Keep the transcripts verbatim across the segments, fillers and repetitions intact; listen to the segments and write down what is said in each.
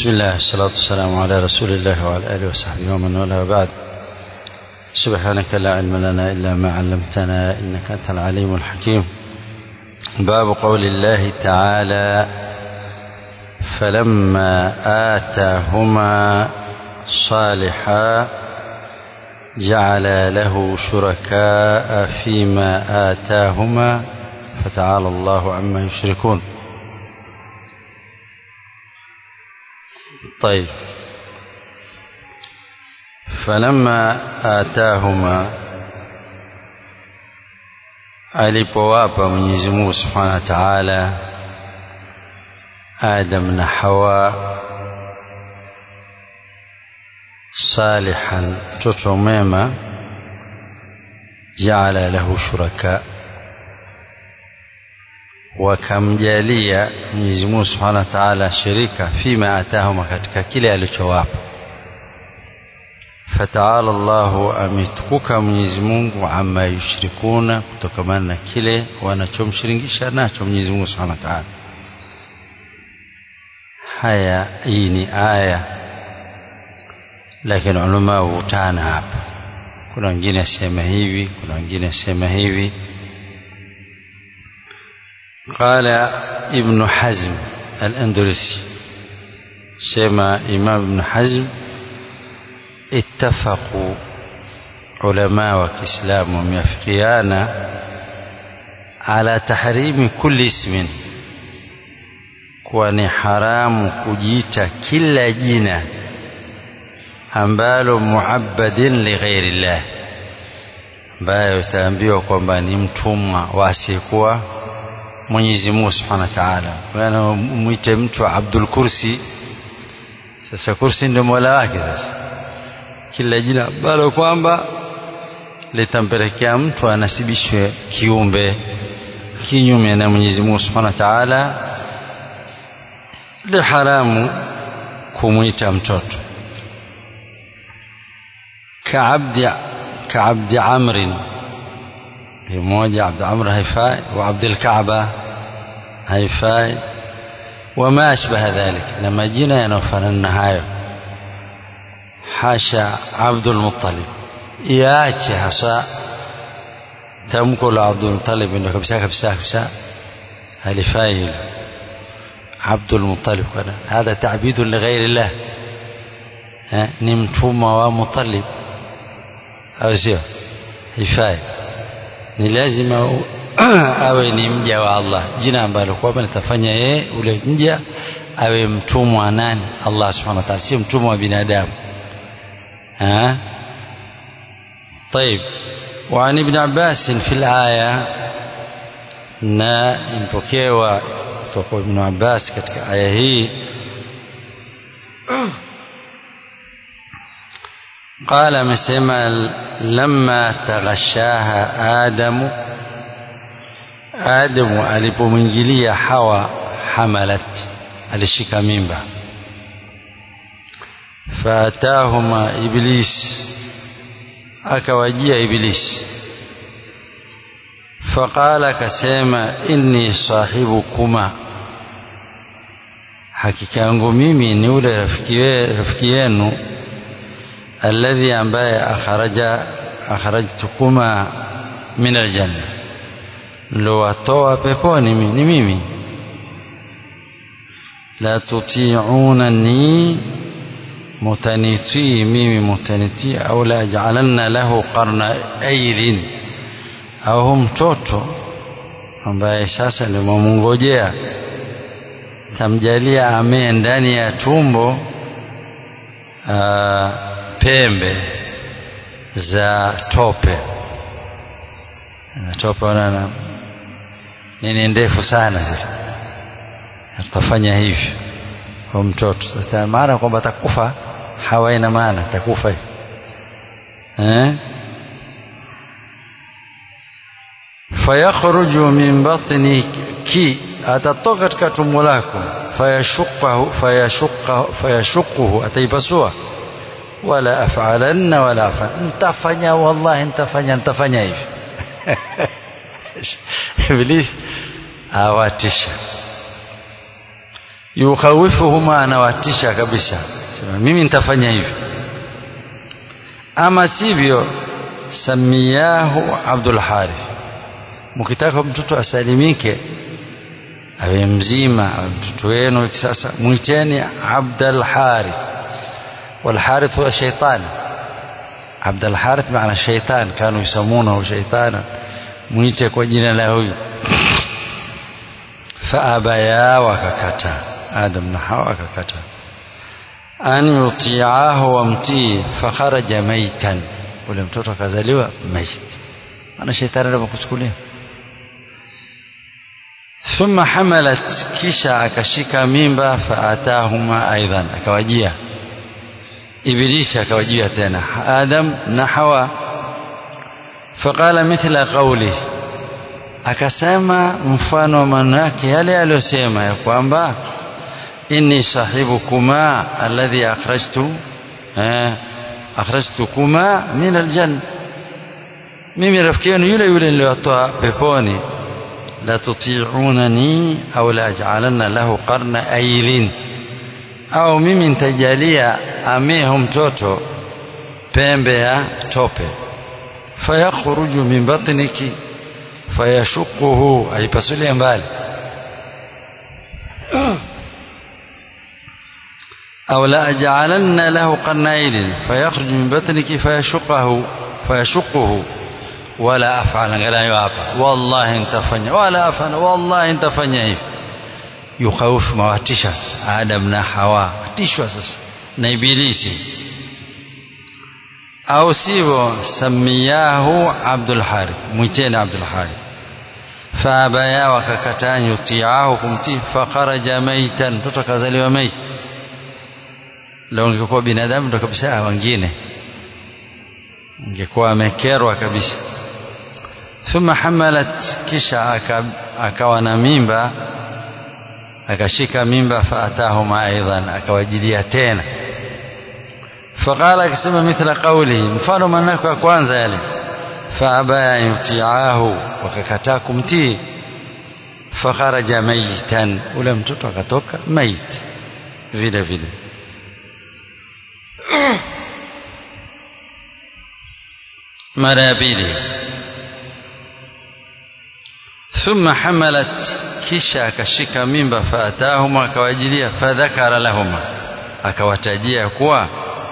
بسم الله الصلاة والسلام على رسول الله وعلى آله وصحبه ومن والاه وبعد. سبحانك لا علم لنا إلا ما علمتنا إنك أنت العليم الحكيم. باب قول الله تعالى: فلما آتاهما صالحا جعل له شركاء فيما آتاهما فتعالى الله عما يشركون. طيب، فلما آتاهما alipowapa Mwenyezi Mungu Subhanahu wa Ta'ala Adam na Hawa salihan, mtoto mwema, jaala lahu shuraka, wakamjalia Mwenyezi Mungu Subhanahu wa Ta'ala shirika fima atahuma, katika kile alichowapa. Fataala Allahu, ametukuka Mwenyezi Mungu, amma yushrikuna, kutokamana na kile wanachomshirikisha nacho Mwenyezi Mungu Subhanahu wa Ta'ala. Haya, hii ni aya, lakini ulama hutana hapa. Kuna wengine asema hivi, kuna wengine asema hivi. قال ابن حزم الأندلسي، سمع إمام ابن حزم: اتفقوا علماء وكسلام وميافقيان على تحريم كل اسم، kwani haramu kujiita kila jina ambalo muabbadin li ghairi Allah, ambayo utaambiwa kwamba ni mtumwa wa asiyekuwa Mwenyezi Mungu Subhanahu wa Ta'ala. Wana muite mtu Abdul Kursi, sasa Kursi ndio mola wake. Sasa kila jina ambalo kwamba litampelekea mtu anasibishwe kiumbe kinyume na Mwenyezi Mungu Subhanahu wa Ta'ala, ni haramu kumuita mtoto. Kaabdi kaabdi Amrin, mmoja Abd Amr haifai, wa Abdul Kaaba haifai, wama ashbaha dhalik, na majina yanayofanana hayo. Hasha Abdul Muttalib, iache hasa tamko la Abdul Muttalib ndio kabisa kabisa kabisa, halifai hilo. Abdul Muttalib kana hada ta'bid li ghairi Allah, ni mtumwa wa Muttalib au sio? Haifai, ni lazima awe ni mja wa Allah, jina ambalo kwamba litafanya yeye ule mja awe mtumwa nani? Allah Subhanahu wa Ta'ala, si mtumwa wa binadamu. ها طيب. وعن ابن عباس في الآية، na impokewa kutoka Ibn Abbas katika aya hii, قال مسما لما تغشاها آدم، آدم alipomwingilia Hawa, hamalat, alishika mimba. فاتاهما إبليس، akawajia Iblis. فقال, kasema: inni sahibukuma, hakika yangu mimi ni ule rafiki yenu, alladhi, ambaye akharaja akharajtukuma min aljanna, nilowatoa peponi ni mimi. la tuti'unani, mutanitii mimi, mutanitii. au la aj'alanna lahu qarna airin, au mtoto ambaye sasa ndio mumngojea, tamjalia amee ndani ya tumbo aa, pembe za tope. Na tope wana nini ndefu sana, sasa atafanya hivyo kwa mtoto. Sasa maana kwamba atakufa, Hawa ina maana atakufa eh. fayakhruju min batniki, atatoka katika tumbo lako. fayashuqahu fayashuqahu fayashuquhu, ataipasua. wala af'alanna wala af'al, nitafanya, wallahi nitafanya, nitafanya hivi. Iblis awatisha. yukhawifuhuma, anawatisha kabisa, sema mimi nitafanya hivi, ama sivyo samiyahu Abdul Harith. Mkitaka mtoto asalimike awe mzima, mtoto wenu sasa mwiteni Abdul Harith. Wal Harith huwa shaytan. Abdul Harith maana shaytan, kanu yusamunahu shaytana, mwite kwa jina la huyu. Fa abaya, wakakata, Adam na Hawa wakakata an yuti'ahu, wamtii. Fa kharaja maitan, ule mtoto akazaliwa maiti, ana shetani anakuchukulia. Thumma hamalat, kisha akashika mimba. Fa atahuma aidan, akawajia Ibilisi, akawajia tena Adam na Hawa. Faqala mithla qawli, akasema mfano wa maneno yake yale aliyosema ya kwamba inni sahibukuma alladhi akhrajtu eh akhrajtukuma min aljanna, mimi rafiki yenu yule yule niliyotoa peponi. La tuti'unani au la aj'alanna lahu qarna ailin, au mimi nitajalia ameho mtoto pembe ya tope. Fayakhruju min batniki fayashuquhu, aipasulie mbali. أو لا أجعلن له قرنين فيخرج من بطنك فيشقه فيشقه ولا أفعل لا يابا والله انت فني ولا أفعل والله انت فني. يخوف مواتشا آدم na Hawa, tishwa sasa na Ibilisi. Au sivyo samiyahu Abdul Harith, mwiteni Abdul Harith. Fa abaya, wakakataa yuti'ahu, kumtii. Fa kharaja maitan, mtoto kazaliwa maiti. Leo ungekuwa binadamu ndo kabisa, wengine ungekuwa amekerwa kabisa. Thumma hamalat, kisha akawa na mimba, akashika mimba. Fa atahuma aidan, akawajilia tena. Faqala, akisema mithla qawli, mfano maneno ya kwanza yale. Fa abaya yuti'ahu, wakakataa kumtii. Fa kharaja maitan, ule mtoto akatoka maiti vile vile. mara ya pili. Thumma hamalat, kisha akashika mimba. Fa atahuma, akawajilia. Fa dhakara lahuma, akawatajia kuwa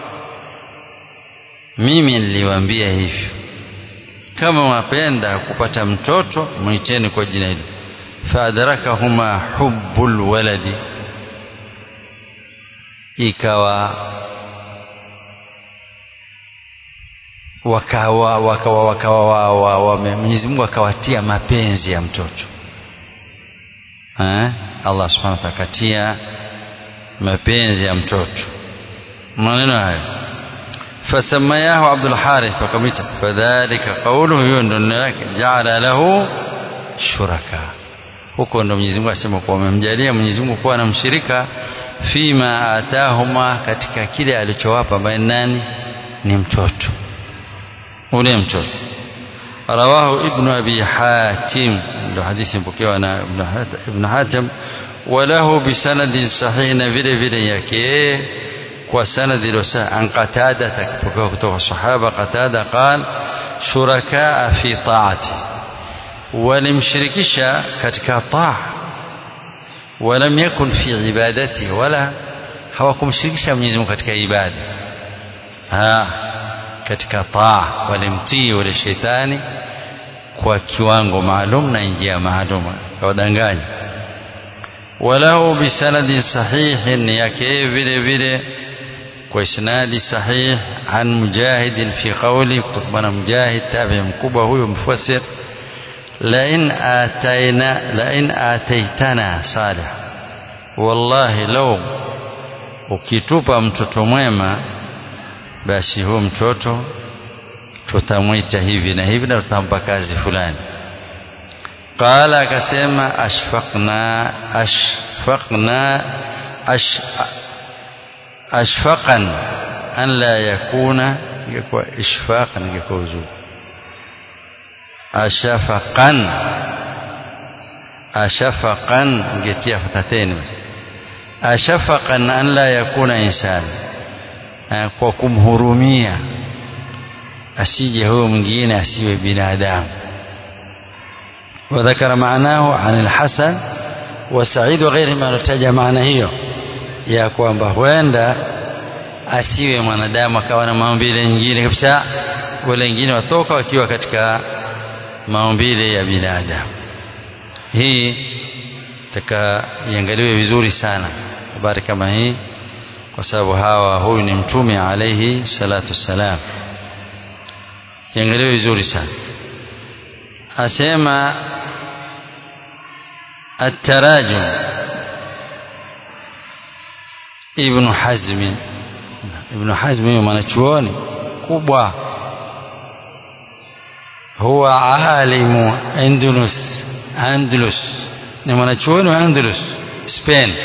mimi niliwaambia hivyo, kama wapenda kupata mtoto mwiteni kwa jina hilo. Fa adrakahuma hubbul waladi, ikawa wakawa wakawa wakawa Mwenyezi Mungu akawatia mapenzi ya mtoto. Eh, Allah Subhanahu wa ta'ala akatia mapenzi ya mtoto. Maneno haya fasamayahu Abdul Harith, wakamita. Fadhalika qawluhu, hiyo ndio neno lake. Ja'ala lahu shuraka, huko ndo Mwenyezi Mungu asema kwa amemjalia Mwenyezi Mungu kuwa na mshirika. Fima atahuma, katika kile alichowapa. Bainani, ni mtoto ule mtoto. Rawahu Ibn Abi Hatim, ndo hadithi mpokewa na Ibn Hatim. Walahu bisanadin sahih, na vile vile yake kwa sanadi iliyosahihi. An Qatada, takipokewa kutoka sahaba Qatada, qala shurakaa fi ta'ati, walimshirikisha katika taa. Walam yakun fi ibadati, wala hawakumshirikisha Mwenyezi Mungu katika ibada. Ha, katika taa walimtii wale shetani kwa kiwango maalum na njia maalum, kawadanganya. Walahu bisanadin sahihin, yake vile vile kwa isnadi sahih. An Mujahid fi qawli, kutokana Mujahid tabi mkubwa huyo mfasir. La in atayna la in ataytana salih, wallahi law ukitupa mtoto mwema, basi huyo mtoto tutamwita hivi na hivi na tutampa kazi fulani. Qala, akasema ashfaqna ashfaqna ash ashfaqan an la yakuna, ingekuwa ishfaqan, ingekuwa uzuri. Ashfaqan ashfaqan, ingetia fatateni basi. ashafaqan an la yakuna insan, kwa kumhurumia asije huyo mwingine asiwe binadamu. وذكر معناه عن الحسن وسعيد وغيرهما, anataja maana hiyo ya kwamba huenda asiwe mwanadamu akawa na maumbile nyingine kabisa, wale wengine watoka wakiwa katika maumbile ya binadamu. Hii taka iangaliwe vizuri sana habari kama hii, kwa sababu hawa huyu ni mtume alayhi salatu wassalam. Iangaliwe vizuri sana. Asema التراجم ابن حزم ابن حزم mwanachuoni kubwa, huwa alimu Andalus Andalus ni mwanachuoni wa Andalus Spain.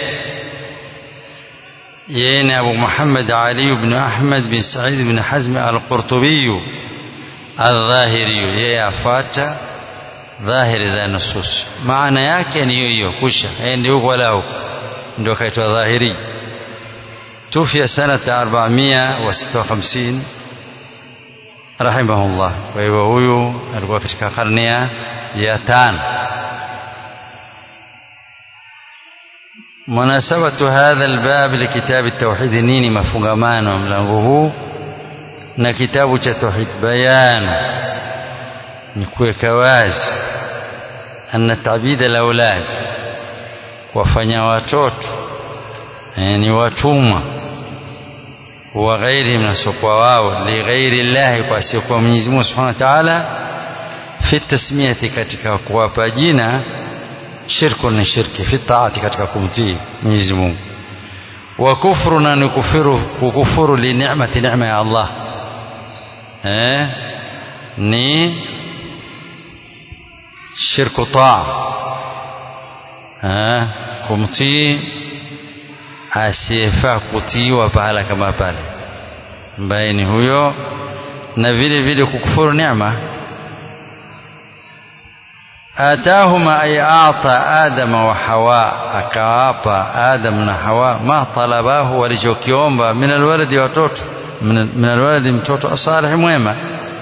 yeye ni Abu Muhammad Ali ibn Ahmad bin Sa'id ibn Hazm al-Qurtubi al-Dhahiri. yeye afata dhahiri za nusus, maana yake ni hiyo hiyo kusha ndio huko wala huko, ndio kaitwa dhahiri. tufia sanata arobaini na sita na hamsini rahimahullah. kwa hivyo huyu alikuwa katika karne ya tano. munasabatu hadha albab likitab at-tauhid, nini mafungamano mlango huu na kitabu cha tauhid? bayan ni kuweka wazi anna ta'bid al-awlad, wafanya watoto ni watumwa wa ghairi mnasokwa wao li ghairi Allah, kwa sio kwa Mwenyezi Mungu Subhanahu wa Ta'ala, fi tasmiyati, katika kuwapa jina, shirku ni shirki, fi taati, katika kumtii Mwenyezi Mungu, wa kufru na nikufiru, kukufuru li ni'mati, neema ya Allah eh ni shirku taa, eh kumtii asiyefaa kutiiwa pahala kama pale, ambaye ni huyo, na vile vile kukufuru neema. atahuma ay aata adama wa hawa, akawapa Adam na Hawa ma talabahu, walichokiomba, min alwaladi, watoto, min alwaladi, mtoto asalih, mwema,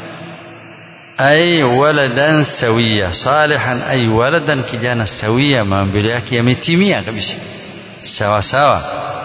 ay waladan sawiya, salihan ay waladan, kijana sawiya, maambile yake yametimia kabisa sawa sawa.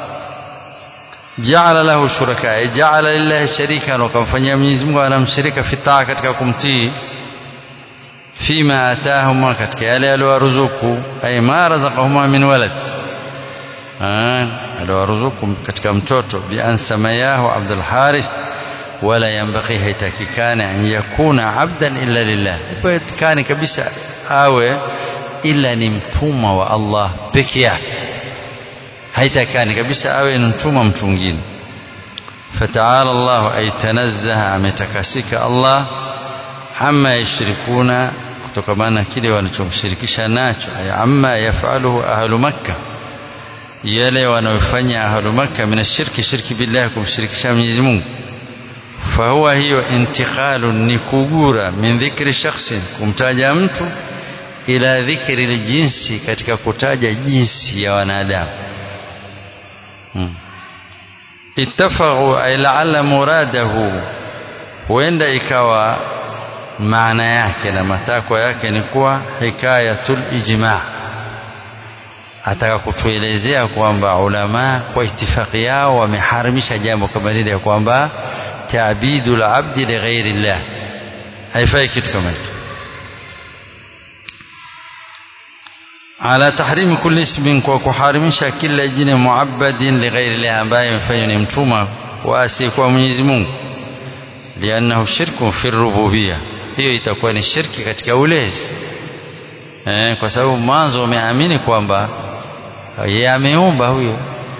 jaala lahu shuraka, jaala lillahi sharika, wakamfanyia Mwenyezi Mungu anamshirika fi taa, katika kumtii, fima atahuma, katika yale aliyowaruzuku, ay ma razaqahuma min walad, aliyowaruzuku katika mtoto, bi an samayahu Abdul Harith, wala yanbaghi, haitakikana an yakuna abdan illa lillah, haitakikani kabisa awe illa ni mtumwa wa Allah peke yake, haitakikani kabisa awe ni mtumwa mtu mwingine. fataala Allah, ay tanazzaha, ametakasika Allah, amma yashrikuna, kutokamana kile wanachomshirikisha nacho, ay amma yafaluhu ahlu Makkah, yale wanayofanya ahlu Makkah, min ashirki, shirki billah, kumshirikisha Mwenyezi Mungu. fahuwa, hiyo intiqalu, ni kugura, min dhikri shakhsin, kumtaja mtu, ila dhikri aljinsi, katika kutaja jinsi ya wanadamu. hmm. ittafaqu ay la'alla muradahu, huenda ikawa maana yake na matakwa yake ni kuwa hikayatul ijma', ataka kutuelezea kwamba ulama kwa itifaki yao wameharimisha jambo kama lile, ya kwamba ta'bidul abdi li ghairi Allah, haifai kitu kama hicho. ala tahrimi kulli ismin, kwa kuharimisha kila jina, muabbadin li ghairi Allah, ambaye mfanywa ni mtumwa wa asiyekuwa Mwenyezi Mungu, liannahu shirku fi rububiyya, hiyo itakuwa ni shirki katika ulezi eh, kwa sababu mwanzo wameamini kwamba yeye ameumba huyo,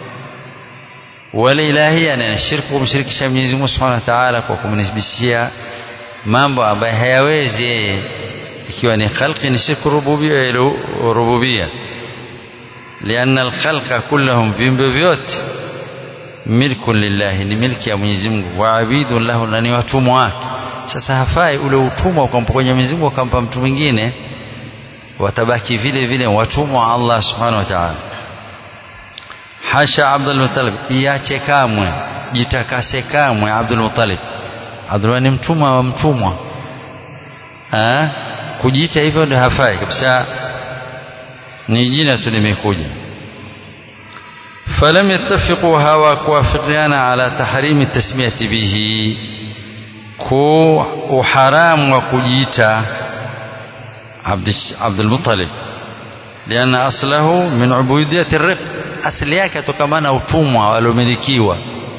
wala ilahia, na shirku kumshirikisha Mwenyezi Mungu Subhanahu wa Ta'ala kwa kumnisbishia mambo ambayo hayawezi yeye, ikiwa ni khalqi ni shirku rububiyya ila rububiyya, lianna alkhalqa kullahum, viumbe vyote, milku lillahi, ni milki ya Mwenyezi Mungu, wa abidun lahu, na ni watumwa wake. Sasa hafai ule utumwa ukampa kwenye Mwenyezi Mungu akampa mtu mwingine, watabaki vile vile watumwa wa Allah Subhanahu wa Ta'ala. hasha Abdul Muttalib, iache kamwe, jitakase kamwe Abdul Muttalib. Abdul ni mtumwa wa mtumwa, ah kujiita hivyo ndio hafai kabisa, ni jina tu limekuja. falam yattafiqu hawa kuwafiqiana ala tahrimi tasmiyati bihi, ku uharamu wa kujiita Abdul Muttalib, lianna aslahu min ubudiyati ar-riq, asli yake tokamana utumwa walomilikiwa,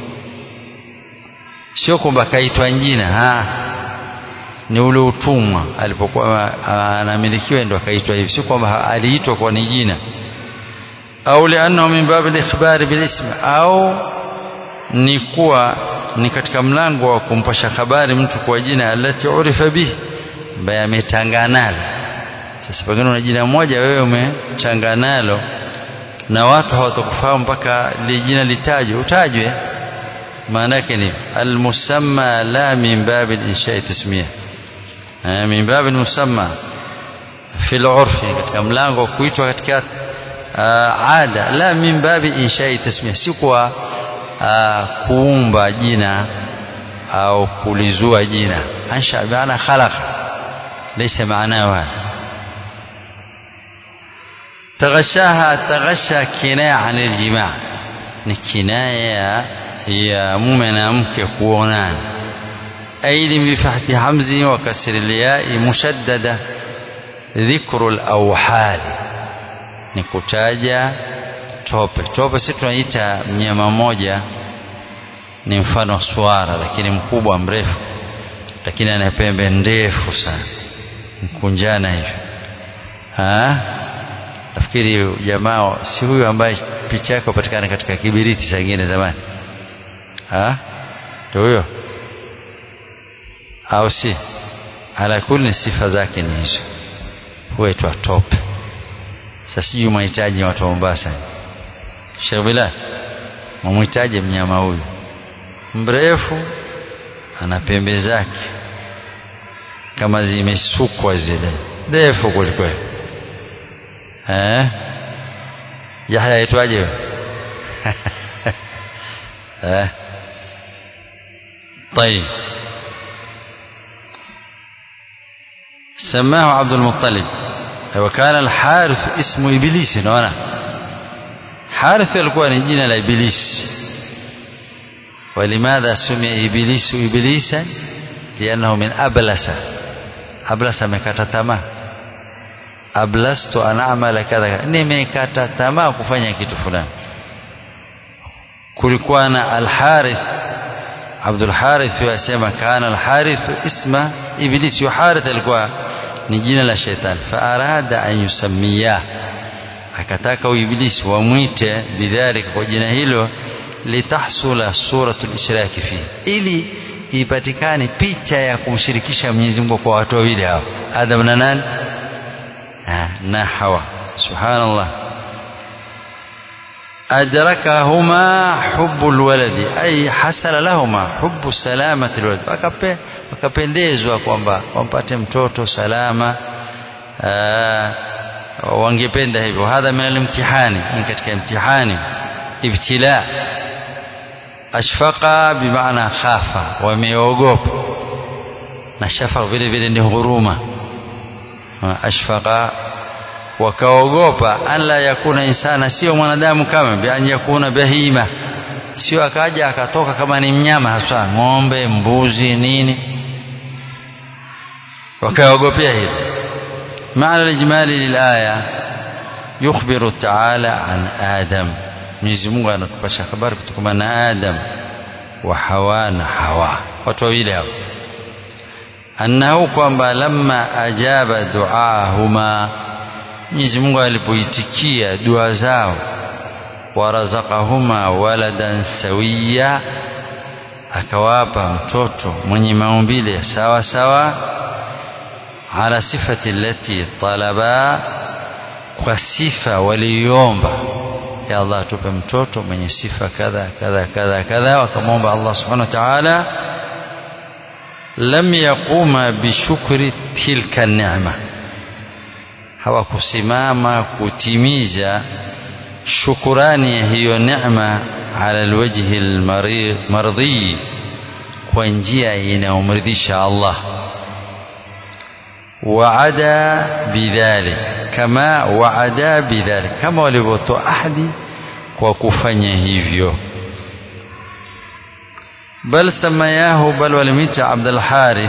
sio kwamba kaitwa jina, ha ni ule utumwa alipokuwa anamilikiwa ndio akaitwa hivi, sio kwamba aliitwa kwa ni jina. au lianna min bab al-ikhbar bil ism, au ni kuwa ni katika mlango wa kumpasha habari mtu kwa jina alati urifa bihi, ambaye ametanganalo. Sasa pengine una jina moja wewe umechanganalo na watu hawatakufahamu mpaka li jina litajwe, utajwe. maana yake ni al-musamma la min bab al-insha'i tasmiyah, min bab al-musamma fi al-urfi, katika mlango wa kuitwa katika ada, la min bab insha'i tasmiyah, si kwa kuumba jina au kulizua jina. ansha maana khalaqa, laysa maanahu. taghashaha, taghasha kinaya an al-jima', ni kinaya ya mume na mke kuonana. aili bifahti hamzi wa kasri al-ya'i mushaddada, dhikru al-awhal, ni kutaja tope. Tope si tunaita mnyama mmoja, ni mfano swara lakini mkubwa mrefu, lakini ana pembe ndefu sana, mkunjana hivi. ah nafikiri jamaa si huyu ambaye picha yake patikana katika kibiriti saa nyingine zamani, ah ndio huyo au si? ala kulli sifa zake ni hizo, huitwa tope. Sasa sijui mahitaji watu wa Mombasa, Sheikh Bilal, mumhitaji mnyama huyu mrefu, ana pembe zake kama zimesukwa zile ndefu kwelikweli. eh Yahya aitwaje? eh طيب سماه عبد المطلب. وكان الحارث اسم إبليس. نونا حارث alikuwa ni jina la Iblis. ولماذا سمي إبليس إبليسا؟ لأنه من أبلس. أبلس مكata tamaa. ablastu an amala kadha, nimekata tamaa kufanya kitu fulani. kulikuwa na al-Harith, Abdul Harith yasema kana al-Harith isma Iblis. yu Harith alikuwa ni jina la shetani. fa arada an yusammiya, akataka Iblis wamwite bidhalika, kwa jina hilo, litahsula suratul ishraki fi, ili ipatikane picha ya kumshirikisha Mwenyezi Mungu kwa watu wawili hao, Adam na nani na Hawa. subhanallah. adrakahuma hubbul waladi, ay hasala lahuma hubbu salamati alwalad, wakape wakapendezwa kwamba wampate mtoto salama, wangependa hivyo. hadha min al-imtihani, ni katika imtihani, ibtila. ashfaqa bimaana khafa, wameogopa, na shafaq vile vile ni huruma. ashfaqa wakaogopa, an la yakuna insana, sio mwanadamu, kama bi an yakuna bahima, sio akaja akatoka kama ni mnyama hasa, ng'ombe, mbuzi, nini, wakaogopea hilo. maana al-ijmali lilaya yukhbiru ta'ala an Adam, Mwenyezi Mungu anatupasha habari kutoka na Adam wa Hawa, na Hawa, watu wawili hao, annahu kwamba lamma ajaba duahuma, Mwenyezi Mungu alipoitikia dua zao, warazaqahuma waladan sawiya, akawapa mtoto mwenye maumbile sawa sawa, ala sifati allati talaba, kwa sifa waliomba, ya Allah tupe mtoto mwenye sifa kadha kadha kadha kadha, wakamwomba Allah subhanahu wa ta'ala. lam yaquma bishukri tilka ni'ma, hawakusimama kutimiza shukurani hiyo neema ala alwajhi almardi, kwa njia inayomridhisha Allah. Waada bidhalik, kama waada bidhalik, kama walivyotoa ahadi kwa kufanya hivyo. Bal samayahu, bal walimita Abdul Harith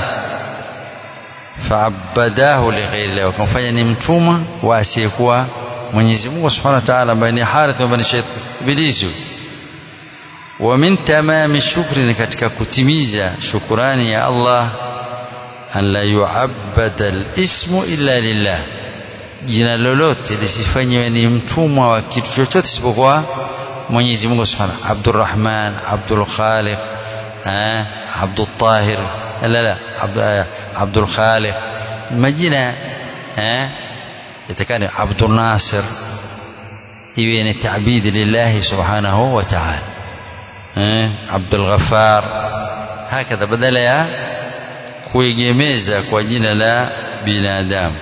faabadahu lighairi Allah, wakamfanya ni mtumwa wa asiyekuwa Mwenyezi Mungu Subhanahu wa Ta'ala, ambaye ni Harith ibn Ibilisi. Wa min tamami shukri, ni katika kutimiza shukurani ya Allah, an la yu'abbada al-ismu illa lillah, jina lolote lisifanywe ni mtumwa wa kitu chochote isipokuwa Mwenyezi Mungu Subhanahu. Abdurrahman, Abdul Khaliq, eh Abdul Tahir, la la Abdul Khaliq, majina eh yatakani Abdul Nasir, iwe ni taabidi lillahi Subhanahu wa Ta'ala. eh Abdul Ghaffar, hakadha, badala ya kuegemeza kwa jina la binadamu.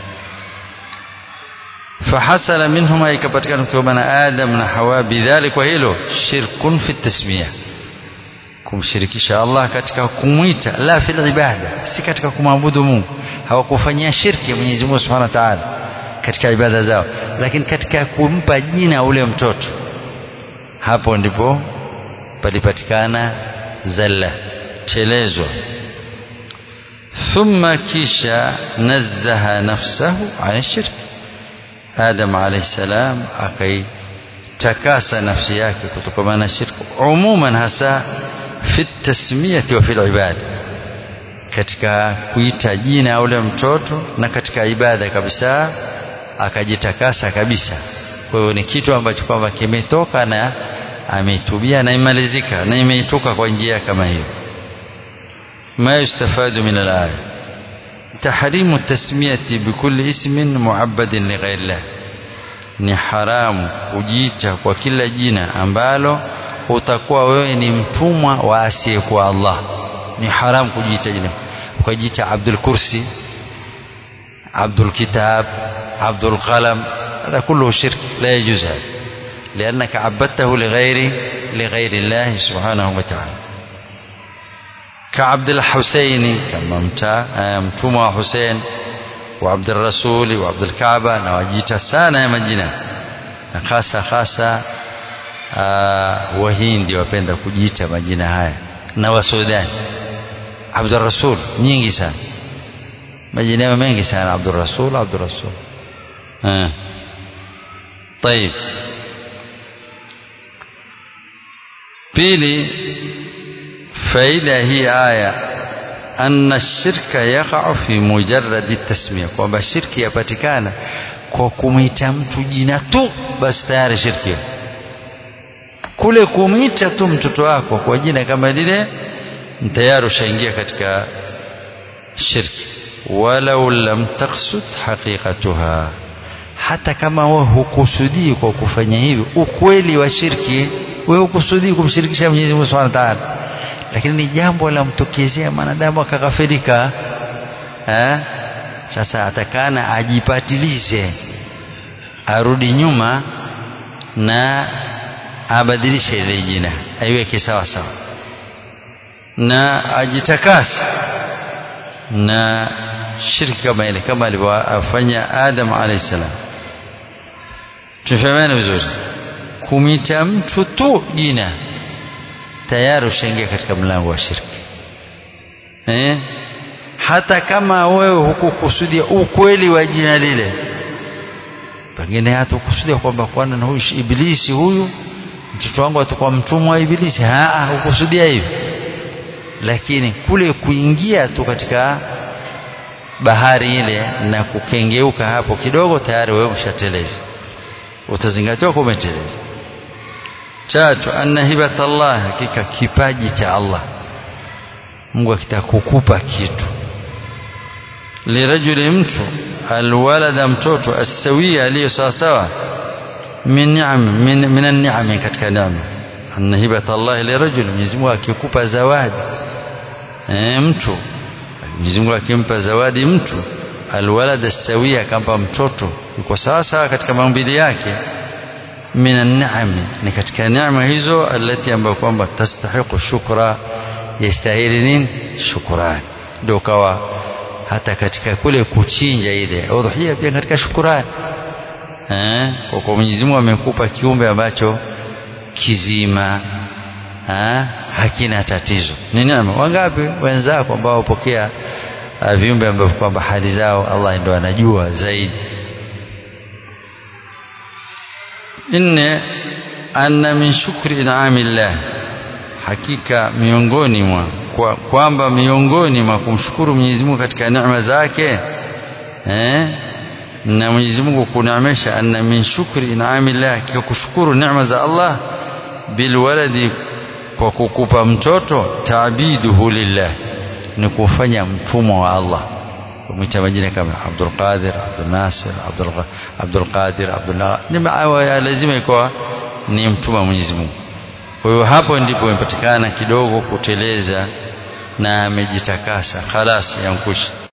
Fahasala minhuma, ikapatikana kutoka na Adam na Hawa bidhalik, kwa hilo shirkun fi tasmiyah, kumshirikisha Allah katika kumwita, la fil ibada, si katika kumwabudu Mungu. Hawakufanyia shirki Mwenyezi Mungu Subhanahu wa Ta'ala katika ibada zao, lakini katika kumpa jina ule mtoto, hapo ndipo palipatikana zalla, chelezo. Thumma kisha nazzaha nafsahu an shirk, Adam alayhi salam akaitakasa nafsi yake kutokana na shirki, umuman hasa fi tasmiyati wa fi ibada, katika kuita jina ule mtoto na katika ibada kabisa akajitakasa kabisa. Kwa hiyo ni kitu ambacho kwamba kimetoka na ametubia na imalizika na imeitoka kwa njia kama hiyo. ما يستفاد من الآية تحريم التسمية بكل اسم معبد لغير الله, ni haramu kujiita kwa kila jina ambalo utakuwa wewe ni mtumwa wa asiyekuwa Allah. Ni haramu kujiita jina, ukajiita Abdul Kursi, Abdul Kitab, Abdul Qalam, هذا كله شرك لا يجوز هذا, لأنك عبدته لغير لغير الله سبحانه وتعالى. كعبد الحسين, كما متوما حسين وعبد الرسول وعبد الكعبة, na wajiita sana ya majina, na hasa hasa Wahindi wapenda kujiita majina haya, na Wasudani Abdul Rasul nyingi sana, majina mengi sana, Abdul Rasul Abdul Rasul. eh طيب, pili faida hii aya, anna shirka yaqa fi mujarrad at-tasmiya, kwamba shirki yapatikana kwa kumwita mtu jina tu, basi tayari shirki. Kule kumwita tu mtoto wako kwa jina kama lile, tayari ushaingia katika shirki. Walau lam taqsud haqiqatuha, hata kama wewe hukusudii kwa kufanya hivyo ukweli wa shirki, wewe hukusudii kumshirikisha Mwenyezi Mungu Subhanahu wa Ta'ala, lakini ni jambo la mtokezea mwanadamu akaghafirika, eh sasa atakana ajipatilize, arudi nyuma na abadilishe ile jina, aiweke sawa sawa na ajitakase na shirki kama ile, kama alivyofanya Adam alayhi salam. Tufahamane vizuri, kumita mtu tu jina tayari ushaingia katika mlango wa shirki. eh hata kama wewe hukukusudia ukweli wa jina lile, pengine hata ukusudia kwamba kwana na huyu Ibilisi, huyu mtoto wangu atakuwa mtumwa wa Ibilisi, haa, hukusudia hivyo, lakini kule kuingia tu katika bahari ile na kukengeuka hapo kidogo, tayari wewe ushateleza, utazingatiwa kwa umeteleza. Tatu, anna hibata Allah, hakika kipaji cha Allah, Mungu akitakukupa kitu, lirajuli, mtu, alwalada, mtoto, asawia, aliyo sawa sawa, min ni'am, min min an-ni'am, katika neema. Anna hibata Allah lirajuli, Mwenyezi Mungu akikupa zawadi eh mtu, Mwenyezi Mungu akimpa zawadi mtu, alwalada asawia, akampa mtoto yuko sawa sawa katika maumbile yake, minan ni'am, ni katika neema hizo alati ambayo kwamba tastahiqu shukra, yastahili nini? Shukrani. Ndio kawa hata katika kule kuchinja ile udhuhia pia katika shukrani, eh, kwa kuwa Mwenyezi Mungu amekupa kiumbe ambacho kizima, eh, hakina tatizo, ni neema. Wangapi wenzako ambao wapokea uh, viumbe ambao kwamba hali zao Allah ndio anajua zaidi. Inna anna min shukri in'amillah, hakika miongoni mwa kwa kwamba miongoni mwa kumshukuru Mwenyezi Mungu katika neema zake, eh, na Mwenyezi Mungu kuneemesha, anna min shukri in'amillah, kwa kushukuru neema za Allah, bil waladi, kwa kukupa mtoto, ta'biduhu lillah, ni kufanya mtumwa wa Allah. Kumwita majina kama Abdul Qadir, Abdul Nasir, Abdul Abdul Qadir, Abdullah, ni maawa lazima ikuwa ni mtumwa wa Mwenyezi Mungu. Kwa hiyo hapo ndipo imepatikana kidogo kuteleza na amejitakasa, khalas, yankusha.